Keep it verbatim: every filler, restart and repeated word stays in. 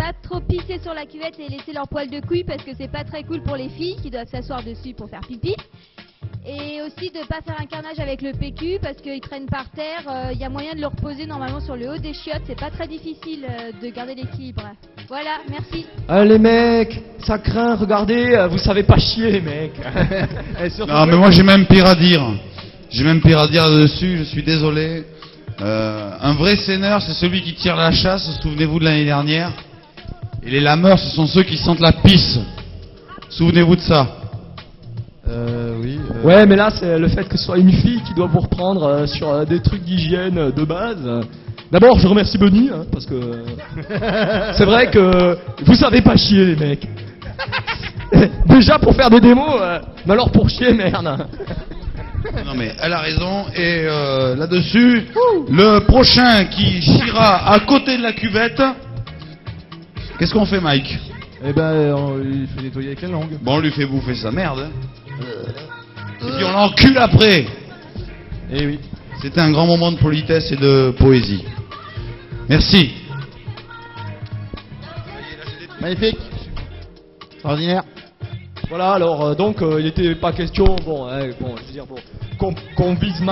pas trop pisser sur la cuvette et laisser leur poil de couille parce que c'est pas très cool pour les filles qui doivent s'asseoir dessus pour faire pipi. Et aussi de pas faire un carnage avec le P Q parce qu'ils traînent par terre. Il euh, y a moyen de le reposer normalement sur le haut des chiottes. C'est pas très difficile euh, de garder l'équilibre. Voilà, merci. Ah, les mecs, ça craint, regardez, euh, vous savez pas chier les mecs. Non mais moi j'ai même pire à dire. J'ai même pire à dire là-dessus, je suis désolé. Euh, un vrai seineur, c'est celui qui tire la chasse, souvenez-vous de l'année dernière. Et les lameurs, ce sont ceux qui sentent la pisse. Souvenez-vous de ça. Euh, oui. Euh... Ouais, mais là, c'est le fait que ce soit une fille qui doit vous reprendre euh, sur euh, des trucs d'hygiène euh, de base. D'abord, je remercie Bonnie, hein, parce que euh, c'est vrai que vous savez pas chier, les mecs. Déjà pour faire des démos, euh, mais alors pour chier, merde. Non mais elle a raison et euh, là-dessus, le prochain qui chira à côté de la cuvette, qu'est-ce qu'on fait, Mike? Eh ben, on lui fait nettoyer avec la langue. Bon, on lui fait bouffer sa merde. Hein. Et puis on l'encule après. Eh oui. C'était un grand moment de politesse et de poésie. Merci. Magnifique. Extraordinaire. Voilà, alors euh, donc euh, il était pas question, bon, hein, bon, je veux dire, bon, qu'on qu'on vise